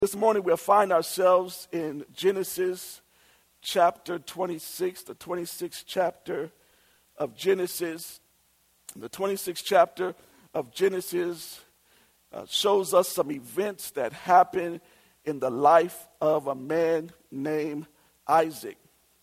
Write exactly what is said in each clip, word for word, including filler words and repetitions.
This morning we'll find ourselves in Genesis chapter twenty-six, the twenty-sixth chapter of Genesis. The twenty-sixth chapter of Genesis uh, shows us some events that happened in the life of a man named Isaac.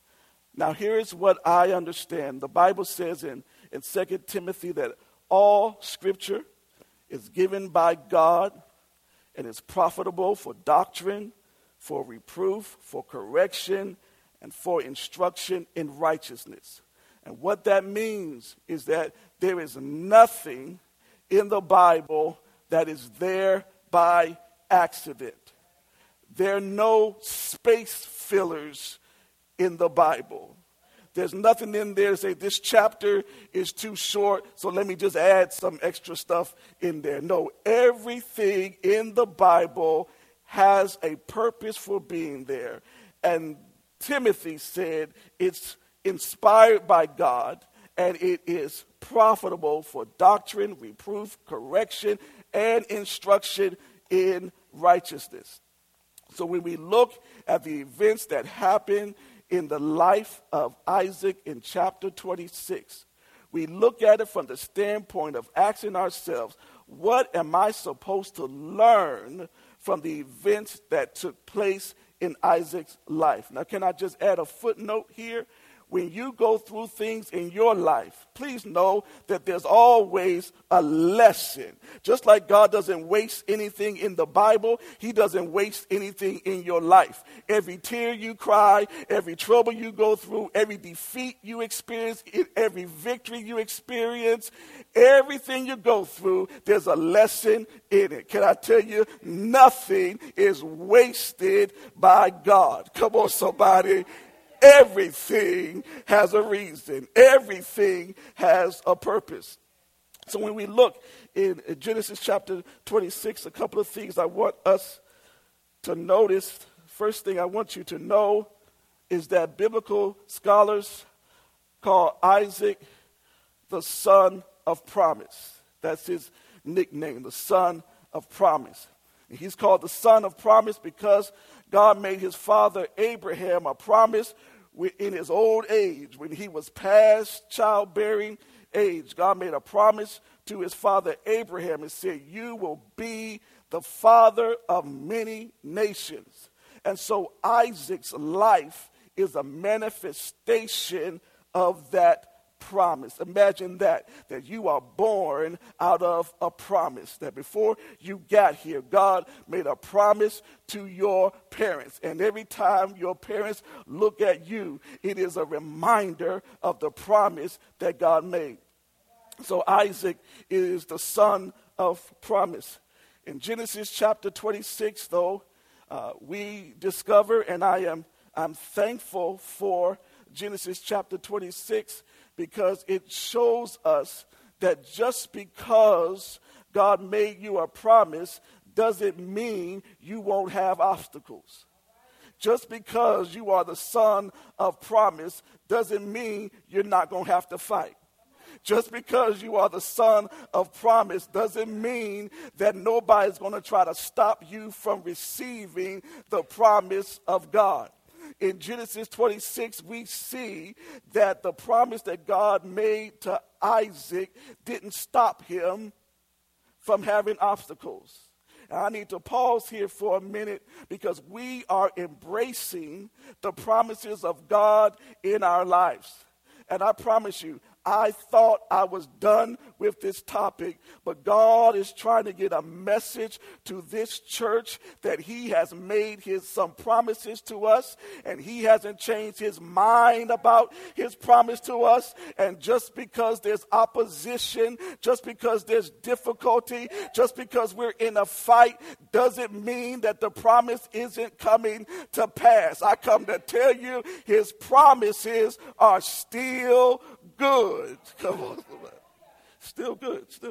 Now here's what I understand. The Bible says in, in Second Timothy that all scripture is given by God and is profitable for doctrine, for reproof, for correction, and for instruction in righteousness. And what that means is that there is nothing in the Bible that is there by accident. There are no space fillers in the Bible. There's nothing in there to say this chapter is too short, so let me just add some extra stuff in there. No, everything in the Bible has a purpose for being there. And Timothy said it's inspired by God, and it is profitable for doctrine, reproof, correction, and instruction in righteousness. So when we look at the events that happen in the life of Isaac in chapter twenty-six, we look at it from the standpoint of asking ourselves, what am I supposed to learn from the events that took place in Isaac's life? Now, can I just add a footnote here? When you go through things in your life, please know that there's always a lesson. Just like God doesn't waste anything in the Bible, he doesn't waste anything in your life. Every tear you cry, every trouble you go through, every defeat you experience, every victory you experience, everything you go through, there's a lesson in it. Can I tell you, nothing is wasted by God. Come on, somebody. Everything has a reason. Everything has a purpose. So when we look in Genesis chapter twenty-six, a couple of things I want us to notice. First thing I want you to know is that biblical scholars call Isaac the son of promise. That's his nickname, the son of promise. And he's called the son of promise because God made his father Abraham a promise in his old age, when he was past childbearing age. God made a promise to his father Abraham and said, you will be the father of many nations. And so Isaac's life is a manifestation of that promise. Imagine that, that you are born out of a promise, that before you got here, God made a promise to your parents. And every time your parents look at you, it is a reminder of the promise that God made. So Isaac is the son of promise. In Genesis chapter twenty-six, though, uh, we discover, and I am I'm thankful for Genesis chapter twenty-six, because it shows us that just because God made you a promise doesn't mean you won't have obstacles. Just because you are the son of promise doesn't mean you're not going to have to fight. Just because you are the son of promise doesn't mean that nobody's going to try to stop you from receiving the promise of God. In Genesis twenty-six, we see that the promise that God made to Isaac didn't stop him from having obstacles. And I need to pause here for a minute because we are embracing the promises of God in our lives. And I promise you, I thought I was done with this topic, but God is trying to get a message to this church that he has made his some promises to us, and he hasn't changed his mind about his promise to us. And just because there's opposition, just because there's difficulty, just because we're in a fight, doesn't mean that the promise isn't coming to pass. I come to tell you, his promises are still good. Come on. Still good. Still.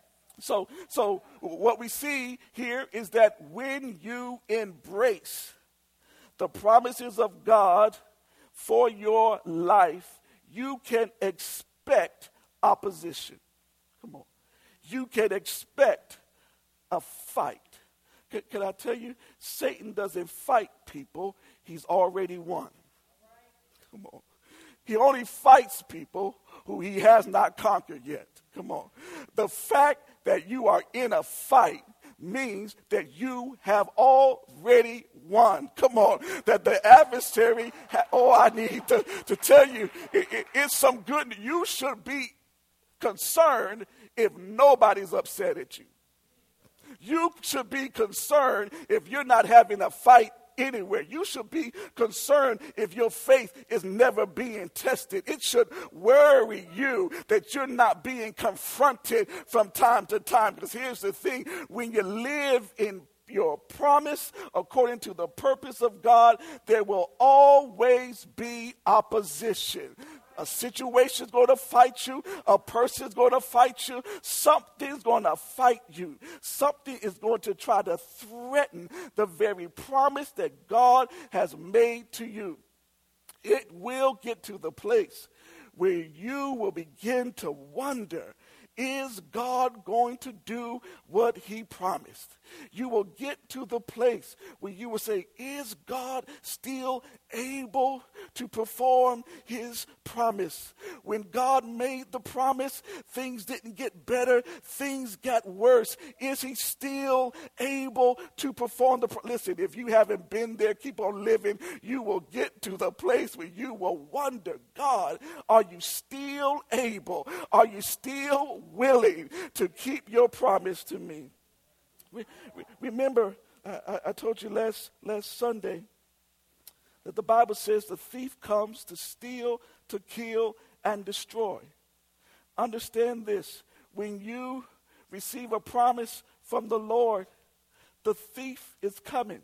So, so what we see here is that when you embrace the promises of God for your life, you can expect opposition. Come on. You can expect a fight. can, can I tell you, Satan doesn't fight people. He's already won. Come on. He only fights people who he has not conquered yet. Come on. The fact that you are in a fight means that you have already won. Come on. That the adversary, ha- oh, I need to, to tell you, it, it, it's some good. You should be concerned if nobody's upset at you. You should be concerned if you're not having a fight anywhere. You should be concerned if your faith is never being tested. It should worry you that you're not being confronted from time to time. Because here's the thing, when you live in your promise according to the purpose of God, there will always be opposition. A situation's going to fight you. A person's going to fight you. Something's going to fight you. Something is going to try to threaten the very promise that God has made to you. It will get to the place where you will begin to wonder, is God going to do what he promised? You will get to the place where you will say, is God still able to perform his promise? When God made the promise, things didn't get better, things got worse. Is he still able to perform the promise? Listen, if you haven't been there, keep on living. You will get to the place where you will wonder, God, are you still able? Are you still willing to keep your promise to me? Re- re- remember, I, I told you last, last Sunday that the Bible says the thief comes to steal, to kill, and destroy. Understand this. When you receive a promise from the Lord, the thief is coming.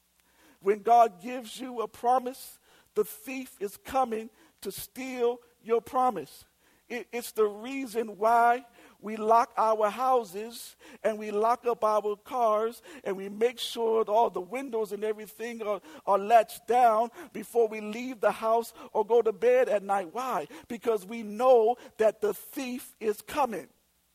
When God gives you a promise, the thief is coming to steal your promise. It, it's the reason why we lock our houses and we lock up our cars and we make sure that all the windows and everything are, are latched down before we leave the house or go to bed at night. Why? Because we know that the thief is coming.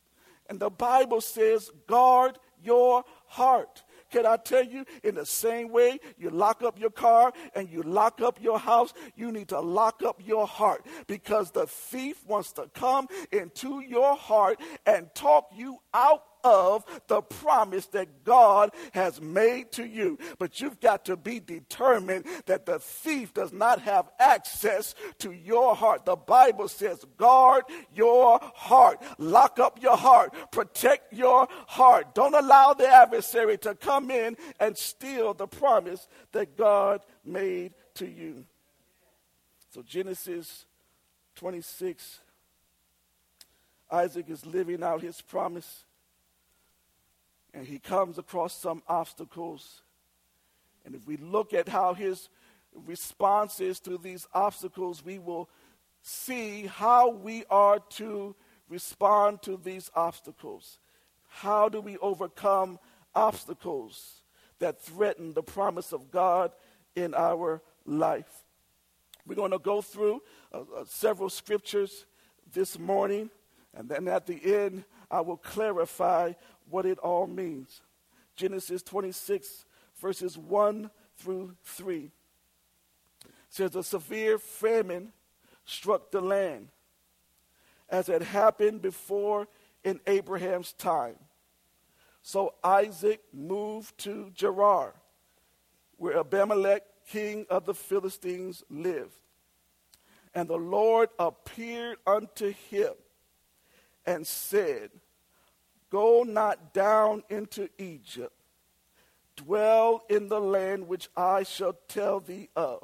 And the Bible says, guard your heart. Can I tell you, in the same way you lock up your car and you lock up your house, you need to lock up your heart, because the thief wants to come into your heart and talk you out of the promise that God has made to you. But you've got to be determined that the thief does not have access to your heart. The Bible says, guard your heart. Lock up your heart. Protect your heart. Don't allow the adversary to come in and steal the promise that God made to you. So Genesis twenty-six, Isaac is living out his promise. And he comes across some obstacles. And if we look at how his response is to these obstacles, we will see how we are to respond to these obstacles. How do we overcome obstacles that threaten the promise of God in our life? We're going to go through uh, uh, several scriptures this morning, and then at the end, I will clarify what it all means. Genesis twenty-six, verses one through three. It says, a severe famine struck the land, as had happened before in Abraham's time. So Isaac moved to Gerar, where Abimelech, king of the Philistines, lived. And the Lord appeared unto him and said, go not down into Egypt. Dwell in the land which I shall tell thee of.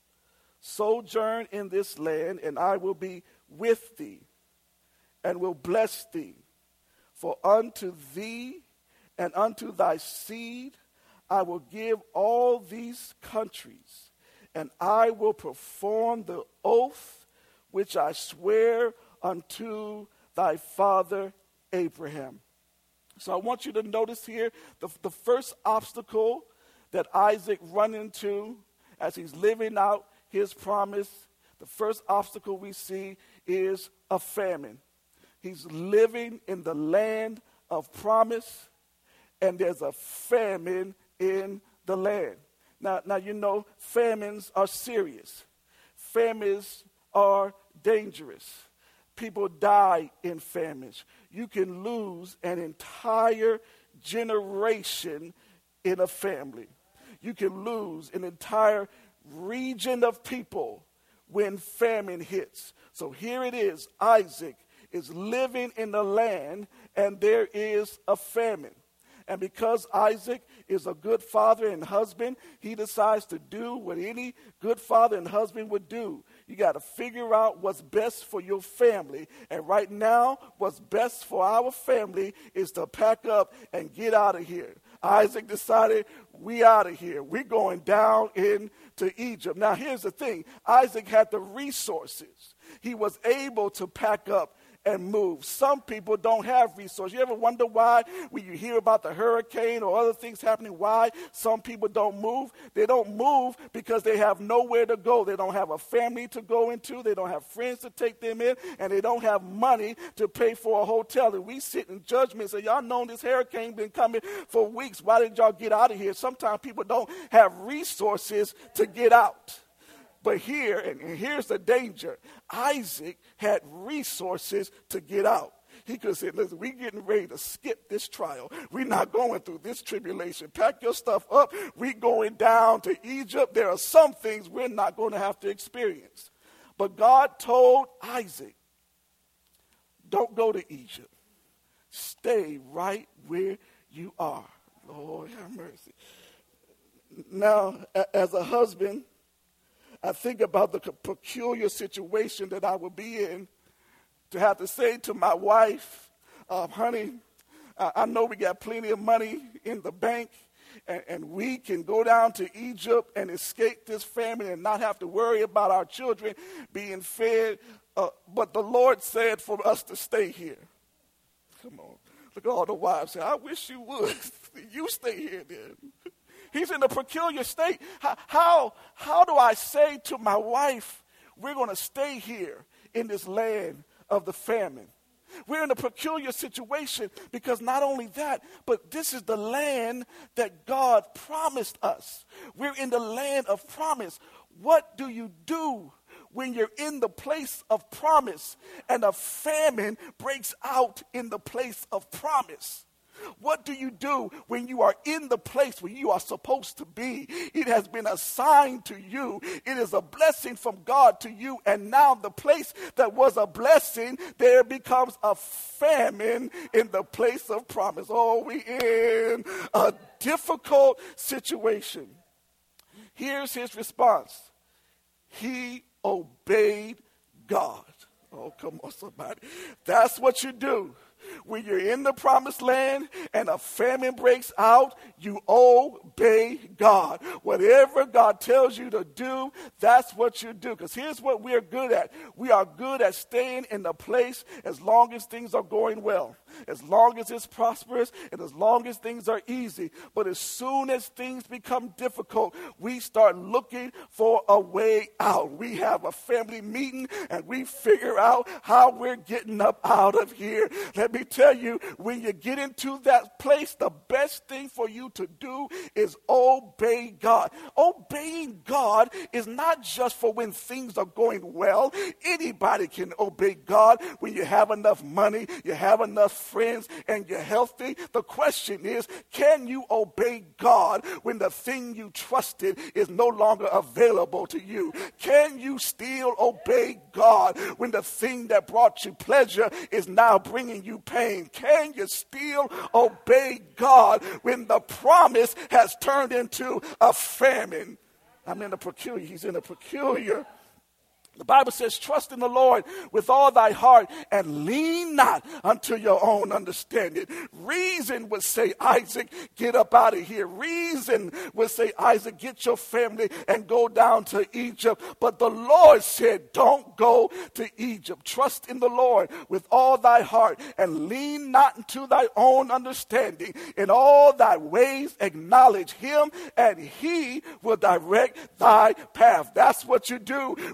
Sojourn in this land, and I will be with thee, and will bless thee. For unto thee and unto thy seed I will give all these countries, and I will perform the oath which I swear unto thy father Abraham. So I want you to notice here the, the first obstacle that Isaac run into as he's living out his promise. The first obstacle we see is a famine. He's living in the land of promise, and there's a famine in the land. Now, now you know famines are serious. Famines are dangerous. People die in famines. You can lose an entire generation in a family. You can lose an entire region of people when famine hits. So here it is. Isaac is living in the land and there is a famine. And because Isaac is a good father and husband, he decides to do what any good father and husband would do. You got to figure out what's best for your family. And right now, what's best for our family is to pack up and get out of here. Isaac decided, we out of here. We're going down into Egypt. Now, here's the thing. Isaac had the resources. He was able to pack up and move. Some people don't have resources. You ever wonder why when you hear about the hurricane or other things happening, why some people don't move? They don't move because they have nowhere to go. They don't have a family to go into. They don't have friends to take them in, and they don't have money to pay for a hotel. And we sit in judgment and say, y'all know this hurricane been coming for weeks. Why did y'all get out of here? Sometimes people don't have resources to get out. But here, and here's the danger, Isaac had resources to get out. He could have said, listen, we're getting ready to skip this trial. We're not going through this tribulation. Pack your stuff up. We're going down to Egypt. There are some things we're not going to have to experience. But God told Isaac, don't go to Egypt. Stay right where you are. Lord have mercy. Now, as a husband, I think about the peculiar situation that I would be in to have to say to my wife, uh, honey, uh, I know we got plenty of money in the bank, and, and we can go down to Egypt and escape this famine and not have to worry about our children being fed. Uh, but the Lord said for us to stay here. Come on. Look at all the wives say, I wish you would. You stay here then. He's in a peculiar state. How, how, how do I say to my wife, we're going to stay here in this land of the famine? We're in a peculiar situation because not only that, but this is the land that God promised us. We're in the land of promise. What do you do when you're in the place of promise and a famine breaks out in the place of promise? What do you do when you are in the place where you are supposed to be? It has been assigned to you. It is a blessing from God to you. And now the place that was a blessing, there becomes a famine in the place of promise. Oh, we in a difficult situation. Here's his response. He obeyed God. Oh, come on, somebody. That's what you do. When you're in the promised land and a famine breaks out, you obey God. Whatever God tells you to do, that's what you do. Because here's what we're good at. We are good at staying in the place as long as things are going well, as long as it's prosperous, and as long as things are easy. But as soon as things become difficult, we start looking for a way out. We have a family meeting and we figure out how we're getting up out of here. Let me tell you, when you get into that place, the best thing for you to do is obey God. Obeying God is not just for when things are going well. Anybody can obey God when you have enough money, you have enough friends, and you're healthy. The question is, can you obey God when the thing you trusted is no longer available to you? Can you still obey God when the thing that brought you pleasure is now bringing you pain? Can you still obey God when the promise has turned into a famine? I'm in a peculiar, he's in a peculiar. The Bible says, trust in the Lord with all thy heart and lean not unto your own understanding. Reason would say, Isaac, get up out of here. Reason would say, Isaac, get your family and go down to Egypt. But the Lord said, don't go to Egypt. Trust in the Lord with all thy heart and lean not unto thy own understanding. In all thy ways acknowledge him, and he will direct thy path. That's what you do when you find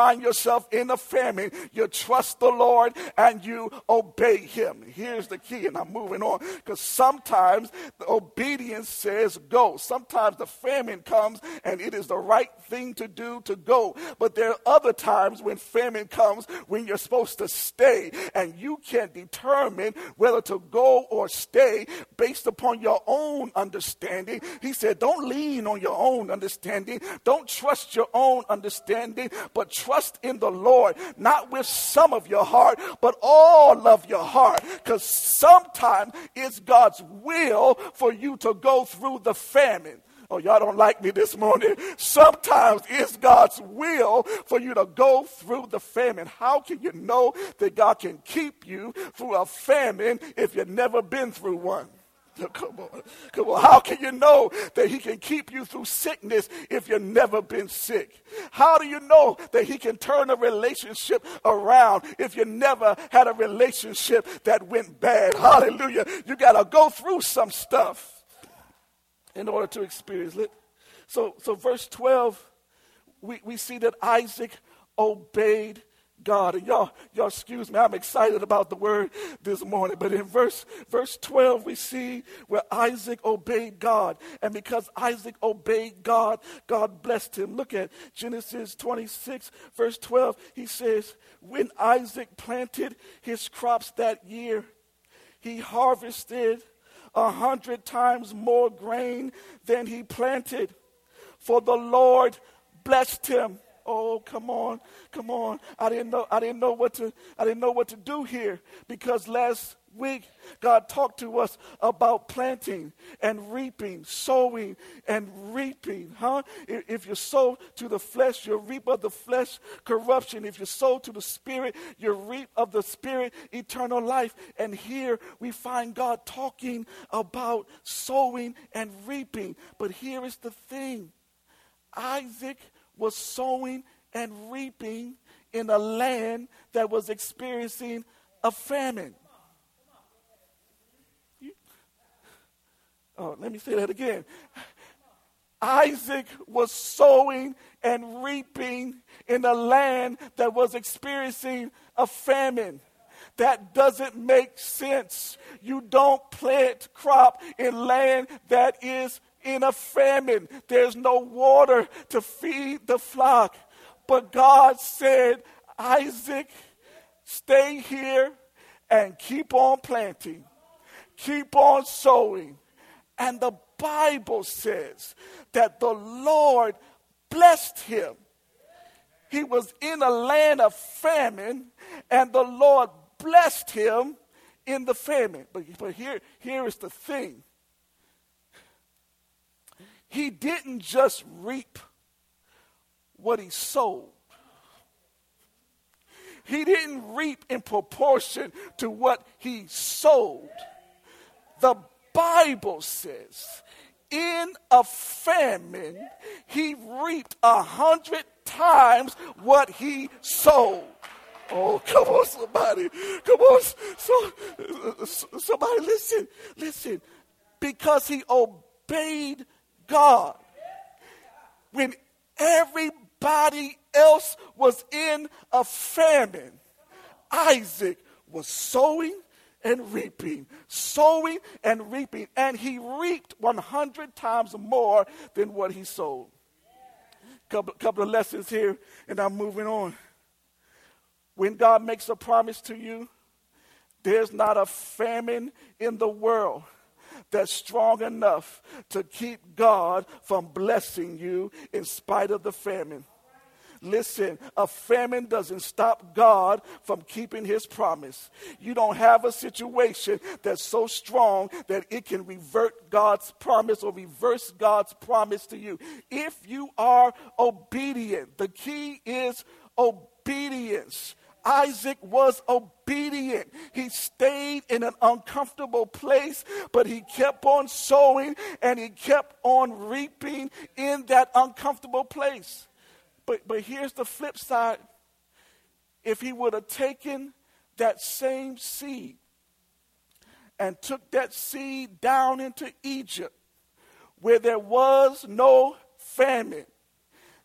find yourself in a famine, you trust the Lord and you obey him. Here's the key, and I'm moving on, because sometimes the obedience says go. Sometimes the famine comes and it is the right thing to do to go. But there are other times when famine comes when you're supposed to stay, and you can determine whether to go or stay based upon your own understanding. He said, don't lean on your own understanding. Don't trust your own understanding, but trust in the Lord, not with some of your heart, but all of your heart. Because sometimes it's God's will for you to go through the famine. Oh, y'all don't like me this morning. Sometimes it's God's will for you to go through the famine. How can you know that God can keep you through a famine if you've never been through one? Come on, come on. How can you know that he can keep you through sickness if you've never been sick? How do you know that he can turn a relationship around if you never had a relationship that went bad? Hallelujah. You got to go through some stuff in order to experience it. So, so verse twelve, we, we see that Isaac obeyed God. And y'all, y'all excuse me, I'm excited about the word this morning. But in verse, verse twelve, we see where Isaac obeyed God. And because Isaac obeyed God, God blessed him. Look at Genesis twenty-six, verse twelve. He says, when Isaac planted his crops that year, he harvested a hundred times more grain than he planted, for the Lord blessed him. Oh, come on, come on. I didn't know, I didn't know what to, I didn't know what to do here, because last week God talked to us about planting and reaping, sowing and reaping, huh? If you sow to the flesh, you reap of the flesh corruption. If you sow to the spirit, you reap of the spirit eternal life. And here we find God talking about sowing and reaping. But here is the thing. Isaac was sowing and reaping in a land that was experiencing a famine. Oh, let me say that again. Isaac was sowing and reaping in a land that was experiencing a famine. That doesn't make sense. You don't plant crop in land that is in a famine. There's no water to feed the flock. But God said, Isaac, stay here and keep on planting. Keep on sowing. And the Bible says that the Lord blessed him. He was in a land of famine, and the Lord blessed him in the famine. But, but here, here is the thing. He didn't just reap what he sowed. He didn't reap in proportion to what he sowed. The Bible says, in a famine, he reaped a hundred times what he sowed. Oh, come on, somebody. Come on. So, somebody, listen. Listen. Because he obeyed God. When everybody else was in a famine, Isaac was sowing and reaping, sowing and reaping, and he reaped one hundred times more than what he sowed. Couple, couple of lessons here, and I'm moving on. When God makes a promise to you, there's not a famine in the world that's strong enough to keep God from blessing you in spite of the famine. Listen, a famine doesn't stop God from keeping his promise. You don't have a situation that's so strong that it can revert God's promise or reverse God's promise to you. If you are obedient, the key is obedience. Isaac was obedient. He stayed in an uncomfortable place, but he kept on sowing and he kept on reaping in that uncomfortable place. But, but here's the flip side. If he would have taken that same seed and took that seed down into Egypt, where there was no famine,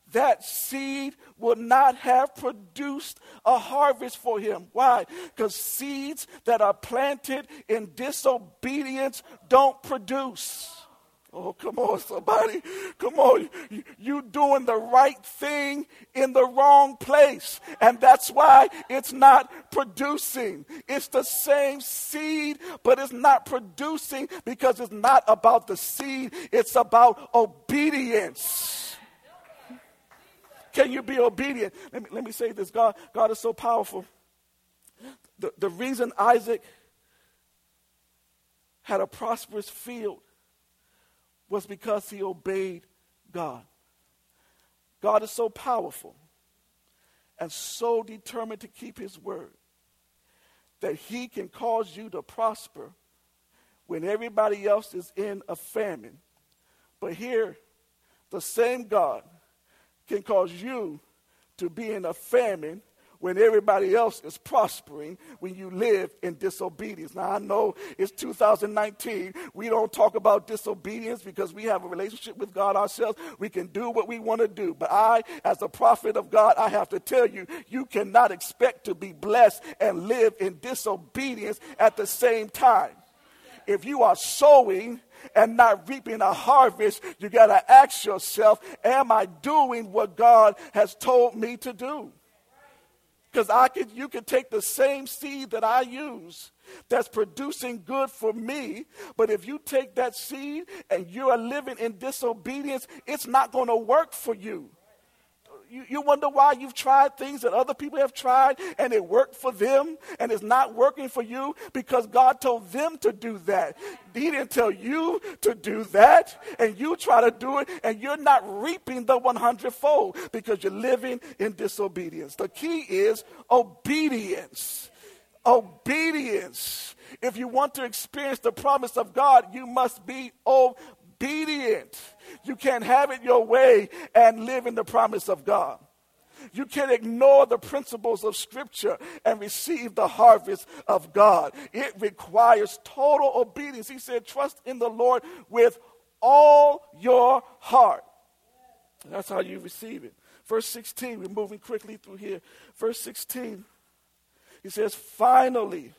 that seed would not have produced a harvest for him. Why? Because seeds that are planted in disobedience don't produce. Oh, come on, somebody. Come on. You, you doing the right thing in the wrong place. And that's why it's not producing. It's the same seed, but it's not producing because it's not about the seed. It's about obedience. Can you be obedient? Let me, let me say this. God, God is so powerful. The, the reason Isaac had a prosperous field was because he obeyed God. God is so powerful and so determined to keep his word that he can cause you to prosper when everybody else is in a famine. But here, the same God can cause you to be in a famine when everybody else is prospering, when you live in disobedience. Now, I know it's two thousand nineteen. We don't talk about disobedience because we have a relationship with God ourselves. We can do what we want to do. But I, as a prophet of God, I have to tell you, you cannot expect to be blessed and live in disobedience at the same time. If you are sowing and not reaping a harvest, you got to ask yourself, am I doing what God has told me to do? Because I could, you could take the same seed that I use that's producing good for me, but if you take that seed and you are living in disobedience, it's not going to work for you. You, you wonder why you've tried things that other people have tried and it worked for them and it's not working for you because God told them to do that. He didn't tell you to do that, and you try to do it and you're not reaping the one hundred fold because you're living in disobedience. The key is obedience. Obedience. If you want to experience the promise of God, you must be obedient. You can't have it your way and live in the promise of God. You can't ignore the principles of Scripture and receive the harvest of God. It requires total obedience. He said, trust in the Lord with all your heart. That's how you receive it. Verse sixteen, we're moving quickly through here. Verse sixteen, he says, finally,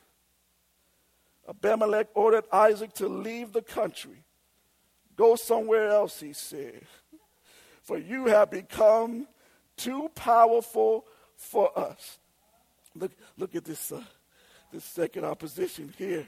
Abimelech ordered Isaac to leave the country. Go somewhere else, he said, for you have become too powerful for us. Look, look at this, uh, this second opposition here.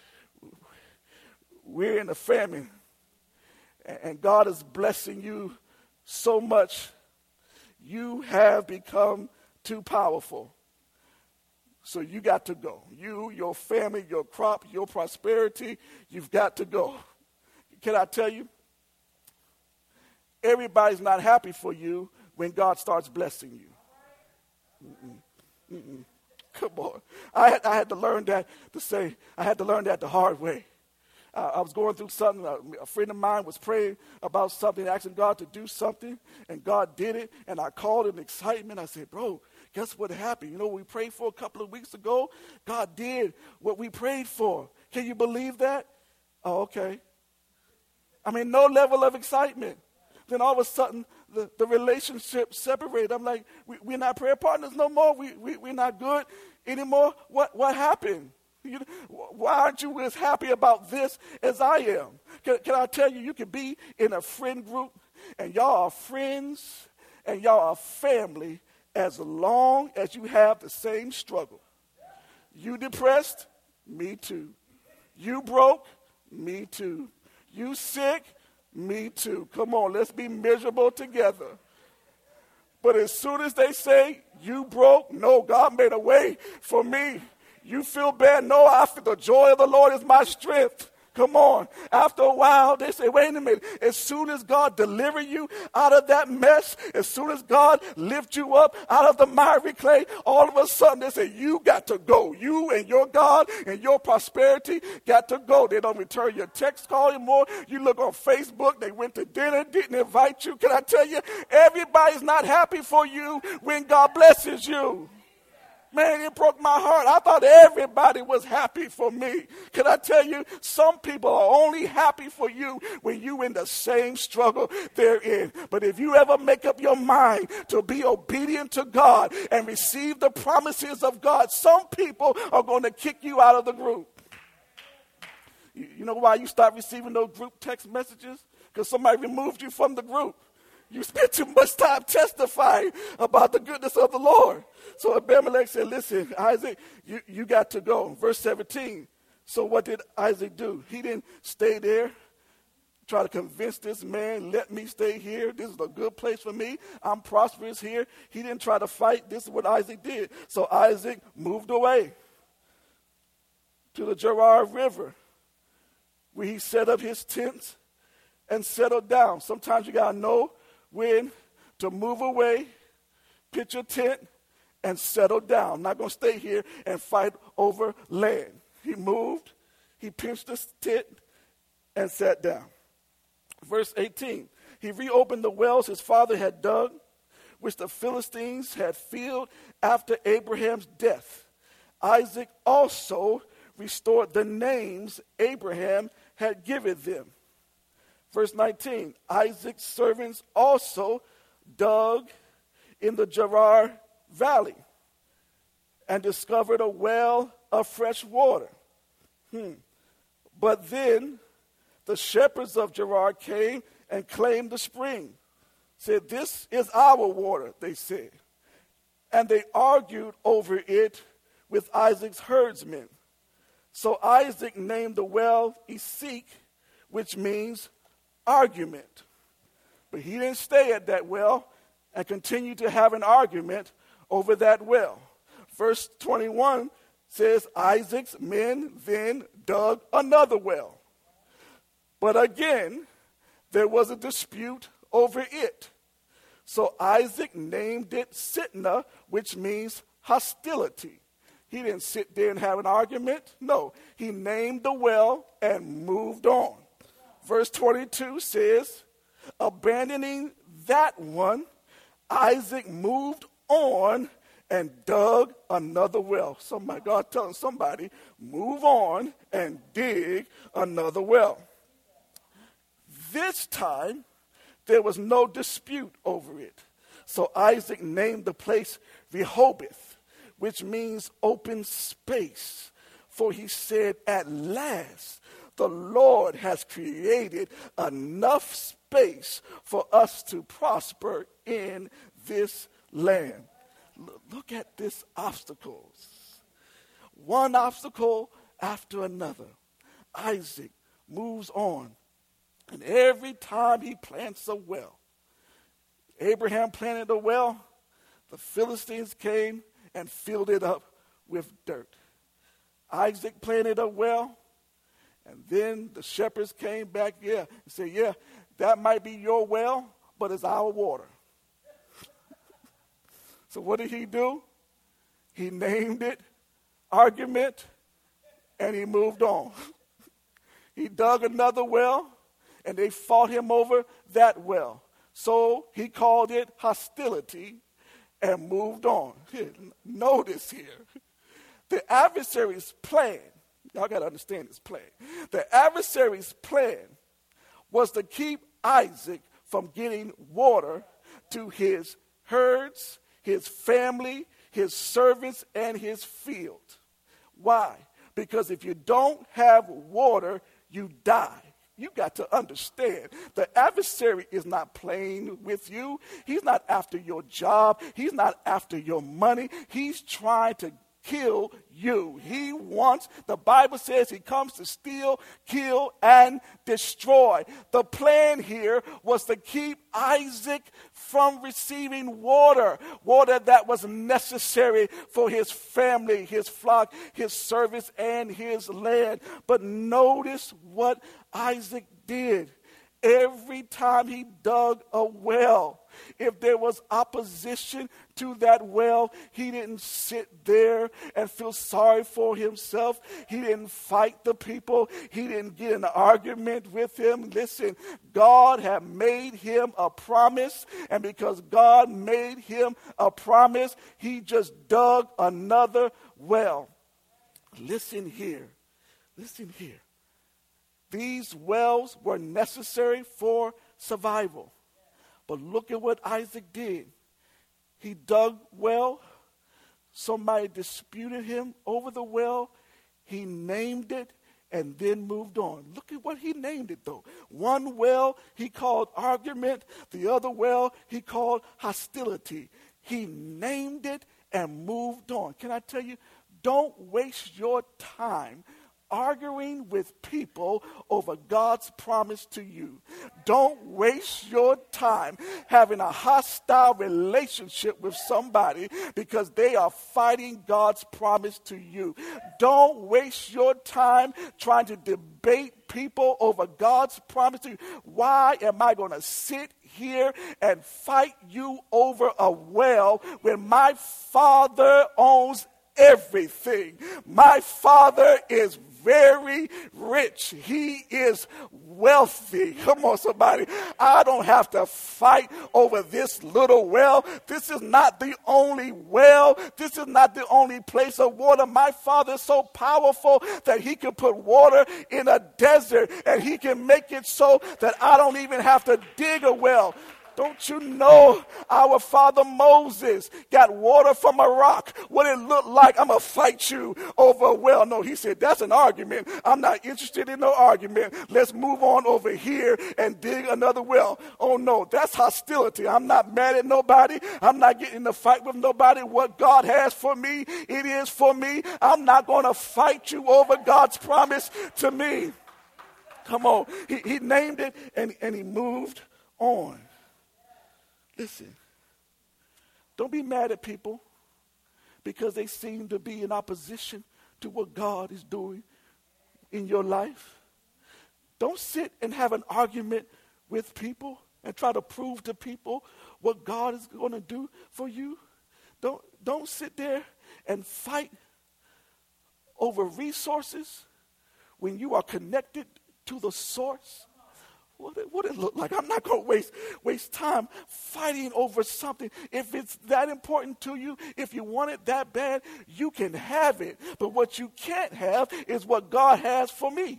We're in a famine, and God is blessing you so much. You have become too powerful. So you got to go. You, your family, your crop, your prosperity, you've got to go. Can I tell you? Everybody's not happy for you when God starts blessing you. Mm-mm. Mm-mm. Come on. I had, I had to learn that to say, I had to learn that the hard way. Uh, I was going through something. Uh, a friend of mine was praying about something, asking God to do something, and God did it. And I called in excitement. I said, bro, guess what happened? You know what we prayed for a couple of weeks ago? God did what we prayed for. Can you believe that? Oh, okay. I mean, no level of excitement. Then all of a sudden, the, the relationship separated. I'm like, we, we're not prayer partners no more. We, we, we're not good anymore. What, what happened? You, why aren't you as happy about this as I am? Can, can I tell you, you can be in a friend group, and y'all are friends, and y'all are family as long as you have the same struggle. You depressed? Me too. You broke? Me too. You sick? Me too. Come on, let's be miserable together. But as soon as they say, you broke, no, God made a way for me. You feel bad? No, I feel the joy of the Lord is my strength. Come on. After a while, they say, wait a minute. As soon as God deliver you out of that mess, as soon as God lift you up out of the miry clay, all of a sudden they say, you got to go. You and your God and your prosperity got to go. They don't return your text call anymore. You look on Facebook, they went to dinner, didn't invite you. Can I tell you, everybody's not happy for you when God blesses you. Man, it broke my heart. I thought everybody was happy for me. Can I tell you, some people are only happy for you when you in the same struggle they're in. But if you ever make up your mind to be obedient to God and receive the promises of God, some people are going to kick you out of the group. You, you know why you start receiving those group text messages? Because somebody removed you from the group. You spent too much time testifying about the goodness of the Lord. So Abimelech said, listen, Isaac, you, you got to go. Verse seventeen. So what did Isaac do? He didn't stay there, try to convince this man, let me stay here. This is a good place for me. I'm prosperous here. He didn't try to fight. This is what Isaac did. So Isaac moved away to the Gerar River, where he set up his tents and settled down. Sometimes you got to know when to move away, pitch your tent, and settle down. Not going to stay here and fight over land. He moved, he pinched his tent, and sat down. Verse eighteen, he reopened the wells his father had dug, which the Philistines had filled after Abraham's death. Isaac also restored the names Abraham had given them. Verse nineteen, Isaac's servants also dug in the Gerar Valley and discovered a well of fresh water. Hmm. But then the shepherds of Gerar came and claimed the spring. Said, this is our water, they said. And they argued over it with Isaac's herdsmen. So Isaac named the well Esek, which means argument. But he didn't stay at that well and continued to have an argument over that well. Verse twenty-one says, Isaac's men then dug another well. But again, there was a dispute over it. So Isaac named it Sitnah, which means hostility. He didn't sit there and have an argument. No, he named the well and moved on. Verse twenty-two says, abandoning that one, Isaac moved on and dug another well. So my God telling somebody, move on and dig another well. This time, there was no dispute over it. So Isaac named the place Rehoboth, which means open space. For he said, at last, the Lord has created enough space for us to prosper in this land. Look at this obstacles. One obstacle after another. Isaac moves on. And every time he plants a well, Abraham planted a well, the Philistines came and filled it up with dirt. Isaac planted a well, and then the shepherds came back, yeah, and said, yeah, that might be your well, but it's our water. So what did he do? He named it argument, and he moved on. He dug another well, and they fought him over that well. So he called it hostility and moved on. Here, notice here, the adversary's plan, y'all got to understand this plan. The adversary's plan was to keep Isaac from getting water to his herds, his family, his servants, and his field. Why? Because if you don't have water, you die. You got to understand, the adversary is not playing with you. He's not after your job. He's not after your money. He's trying to kill you. He wants, the Bible says he comes to steal, kill, and destroy. The plan here was to keep Isaac from receiving water, water that was necessary for his family, his flock, his service, and his land. But notice what Isaac did. Every time he dug a well, if there was opposition to that well, he didn't sit there and feel sorry for himself. He didn't fight the people. He didn't get in an argument with him. Listen, God had made him a promise, and because God made him a promise, he just dug another well. Listen here. Listen here. These wells were necessary for survival. But look at what Isaac did. He dug well. Somebody disputed him over the well. He named it and then moved on. Look at what he named it, though. One well he called argument. The other well he called hostility. He named it and moved on. Can I tell you, don't waste your time arguing with people over God's promise to you. Don't waste your time having a hostile relationship with somebody because they are fighting God's promise to you. Don't waste your time trying to debate people over God's promise to you. Why am I going to sit here and fight you over a well when my Father owns everything? My Father is very rich. He is wealthy. Come on, somebody. I don't have to fight over this little well. This is not the only well. This is not the only place of water. My Father is so powerful that he can put water in a desert, and he can make it so that I don't even have to dig a well. Don't you know our father Moses got water from a rock? What it looked like, I'm going to fight you over a well. No, he said, that's an argument. I'm not interested in no argument. Let's move on over here and dig another well. Oh, no, that's hostility. I'm not mad at nobody. I'm not getting in a fight with nobody. What God has for me, it is for me. I'm not going to fight you over God's promise to me. Come on. He, he named it, and, and he moved on. Listen, don't be mad at people because they seem to be in opposition to what God is doing in your life. Don't sit and have an argument with people and try to prove to people what God is going to do for you. Don't, don't sit there and fight over resources when you are connected to the source. What it, what it look like? I'm not going to waste waste time fighting over something. If it's that important to you, if you want it that bad, you can have it. But what you can't have is what God has for me.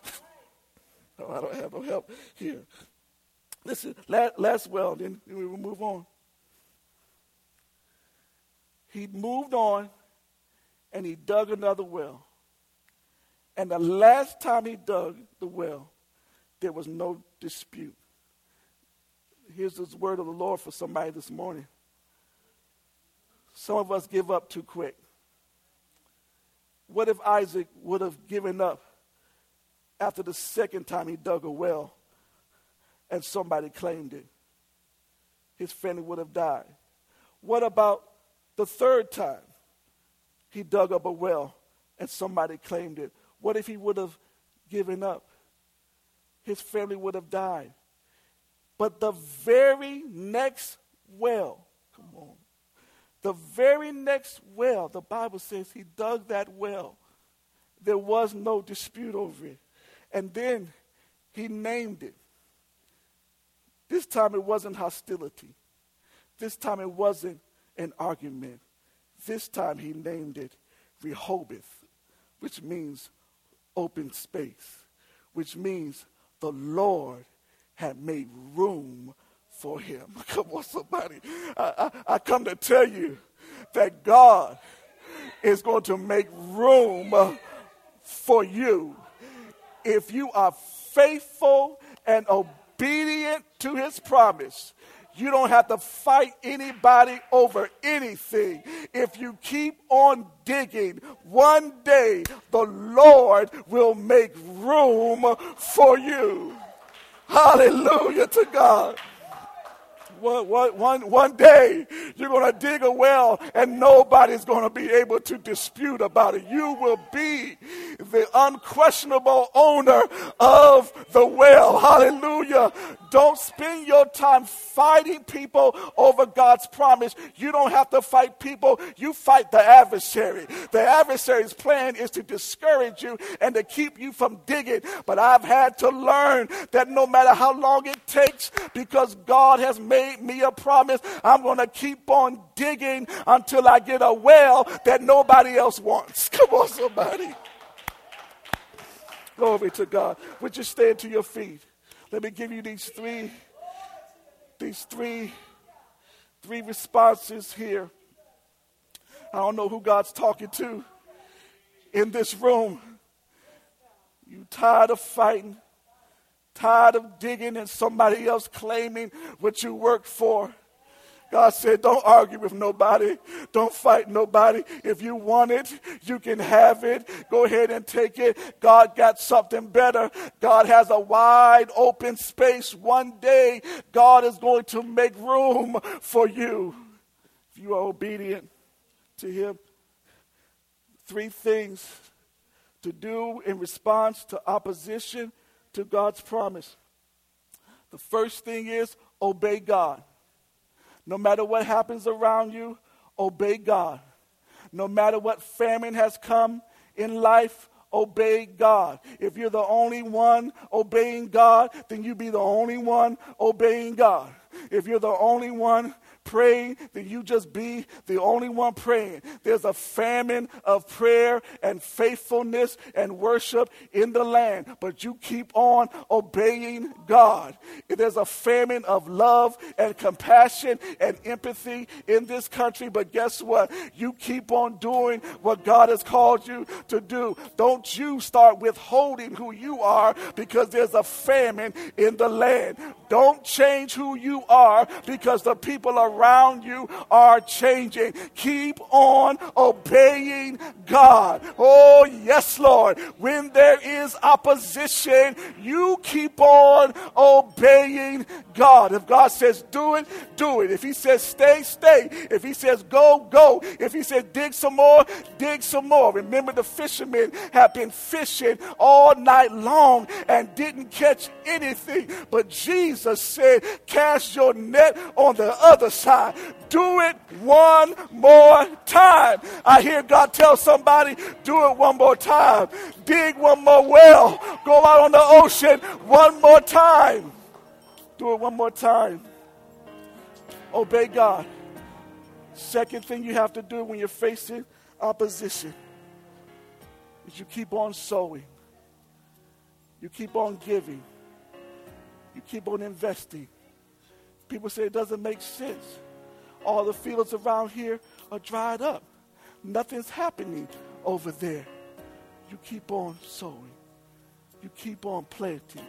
No, I don't have no help here. Listen, last, last well, then we will move on. He moved on, and he dug another well. And the last time he dug the well, there was no dispute. Here's this word of the Lord for somebody this morning. Some of us give up too quick. What if Isaac would have given up after the second time he dug a well and somebody claimed it? His family would have died. What about the third time he dug up a well and somebody claimed it? What if he would have given up? His family would have died. But the very next well, come on, the very next well, the Bible says he dug that well. There was no dispute over it. And then he named it. This time it wasn't hostility. This time it wasn't an argument. This time he named it Rehoboth, which means open space, which means the Lord had made room for him. Come on, somebody. I, I, I come to tell you that God is going to make room uh, for you. If you are faithful and obedient to his promise, you don't have to fight anybody over anything. If you keep on digging, one day the Lord will make room for you. Hallelujah to God. One, one, one, one day You're going to dig a well and nobody's going to be able to dispute about it. You will be the unquestionable owner of the well. Hallelujah. Don't spend your time fighting people over God's promise. You don't have to fight people. You fight the adversary. The adversary's plan is to discourage you and to keep you from digging. But I've had to learn that no matter how long it takes, because God has made me a promise, I'm going to keep on digging until I get a well that nobody else wants. Come on, somebody. Glory to God. Would you stand to your feet? Let me give you these three, these three, three responses here. I don't know who God's talking to in this room. You tired of fighting, tired of digging and somebody else claiming what you worked for. God said, don't argue with nobody. Don't fight nobody. If you want it, you can have it. Go ahead and take it. God got something better. God has a wide open space. One day, God is going to make room for you. If you are obedient to him, three things to do in response to opposition to God's promise. The first thing is obey God. No matter what happens around you, obey God. No matter what famine has come in life, obey God. If you're the only one obeying God, then you be the only one obeying God. If you're the only one praying, then you just be the only one praying. There's a famine of prayer and faithfulness and worship in the land, but you keep on obeying God. There's a famine of love and compassion and empathy in this country, but guess what? You keep on doing what God has called you to do. Don't you start withholding who you are because there's a famine in the land. Don't change who you are because the people around you are changing. Keep on obeying God. Oh, yes, Lord. When there is opposition, you keep on obeying God. If God says do it, do it. If he says stay, stay. If he says go, go. If he says dig some more, dig some more. Remember, the fishermen have been fishing all night long and didn't catch anything. But Jesus said, cast your net on the other side. Do it one more time. I hear God tell somebody, do it one more time. Dig one more well. Go out on the ocean one more time. Do it one more time. Obey God. Second thing you have to do when you're facing opposition is you keep on sowing. You keep on giving. You keep on investing. People say it doesn't make sense. All the fields around here are dried up. Nothing's happening over there. You keep on sowing. You keep on planting.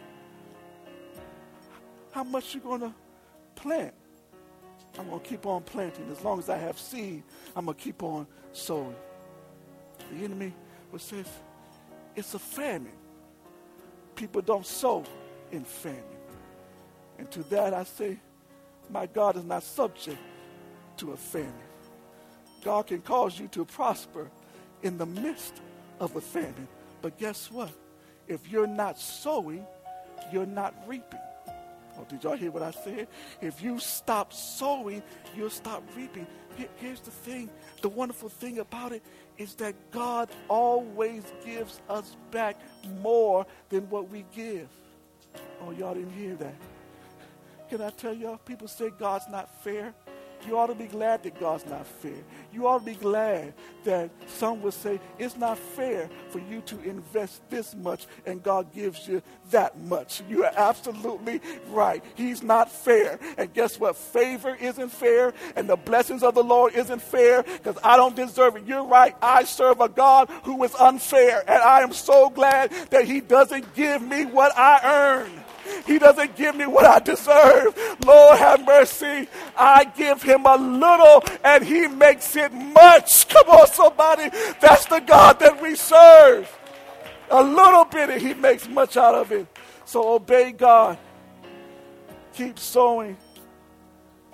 How much you going to plant? I'm going to keep on planting. As long as I have seed, I'm going to keep on sowing. The enemy will say, it's a famine. People don't sow in famine. And to that I say, my God is not subject to a famine. God can cause you to prosper in the midst of a famine. But guess what? If you're not sowing, you're not reaping. Oh, did y'all hear what I said? If you stop sowing, you'll stop reaping. Here, here's the thing. The wonderful thing about it is that God always gives us back more than what we give. Oh, y'all didn't hear that. Can I tell y'all, people say God's not fair. You ought to be glad that God's not fair. You ought to be glad that some would say it's not fair for you to invest this much and God gives you that much. You are absolutely right. He's not fair. And guess what? Favor isn't fair and the blessings of the Lord isn't fair because I don't deserve it. You're right. I serve a God who is unfair and I am so glad that he doesn't give me what I earn. He doesn't give me what I deserve. Lord have mercy. I give him a little and he makes it much. Come on, somebody. That's the God that we serve. A little bit and he makes much out of it. So obey God. Keep sowing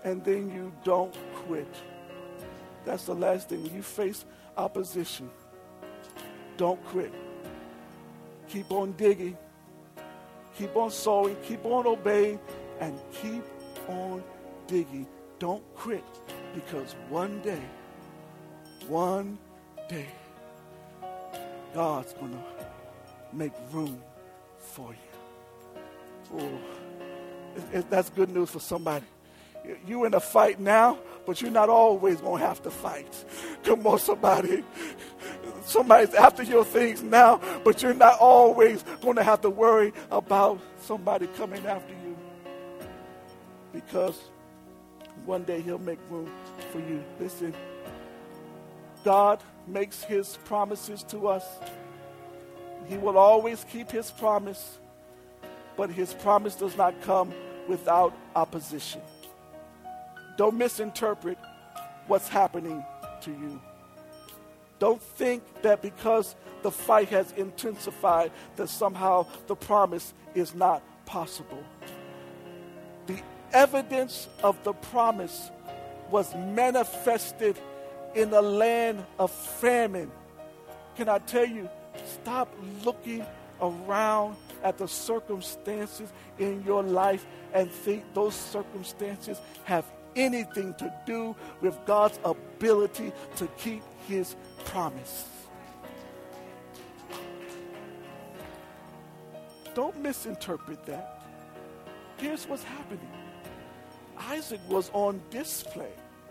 and then you don't quit. That's the last thing. When you face opposition, don't quit. Keep on digging. Keep on sowing. Keep on obeying. And keep on digging. Don't quit, because one day, one day, God's going to make room for you. Oh, it, it, that's good news for somebody. You in a fight now, but you're not always going to have to fight. Come on, somebody. Somebody's after your things now, but you're not always going to have to worry about somebody coming after you. Because one day he'll make room for you. Listen, God makes his promises to us. He will always keep his promise, but his promise does not come without opposition. Don't misinterpret what's happening to you. Don't think that because the fight has intensified that somehow the promise is not possible. The evidence of the promise was manifested in a land of famine. Can I tell you, stop looking around at the circumstances in your life and think those circumstances have anything to do with God's ability to keep his promise. Don't misinterpret that. Here's what's happening. Isaac was on display.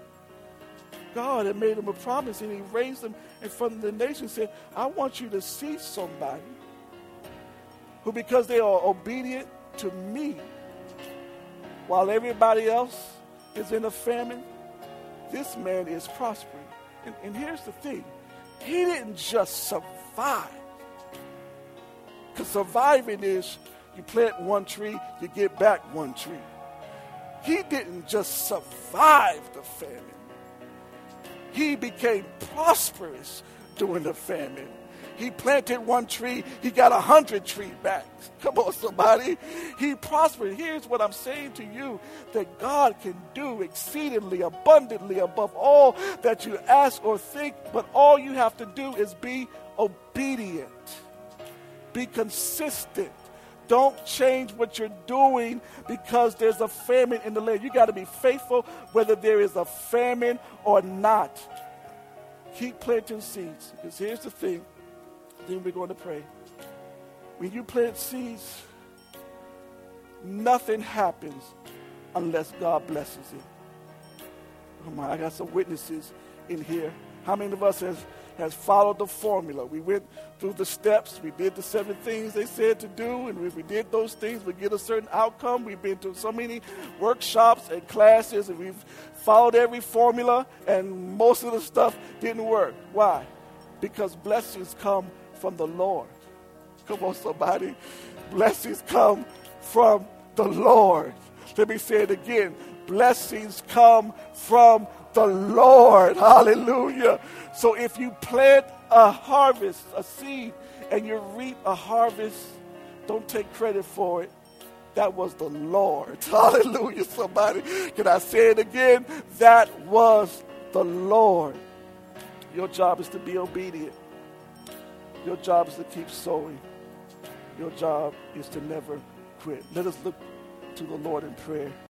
God had made him a promise, and he raised him in front of the nation and said, I want you to see somebody who, because they are obedient to me, while everybody else is in a famine, this man is prospering. And, and here's the thing. He didn't just survive. Because surviving is you plant one tree, you get back one tree. He didn't just survive the famine. He became prosperous during the famine. He planted one tree, he got a hundred trees back. Come on, somebody. He prospered. Here's what I'm saying to you, that God can do exceedingly abundantly above all that you ask or think, but all you have to do is be obedient. Be consistent. Don't change what you're doing because there's a famine in the land. You got to be faithful whether there is a famine or not. Keep planting seeds, because here's the thing. Then we're going to pray. When you plant seeds, nothing happens unless God blesses it. Oh my, I got some witnesses in here. How many of us has, has followed the formula? We went through the steps. We did the seven things they said to do. And if we did those things, we get a certain outcome. We've been to so many workshops and classes, and we've followed every formula, and most of the stuff didn't work. Why? Because blessings come from the Lord. Come on, somebody. Blessings come from the Lord. Let me say it again. Blessings come from the Lord. Hallelujah. So if you plant a harvest, a seed, and you reap a harvest, don't take credit for it. That was the Lord. Hallelujah, somebody. Can I say it again? That was the Lord. Your job is to be obedient. Your job is to keep sowing. Your job is to never quit. Let us look to the Lord in prayer.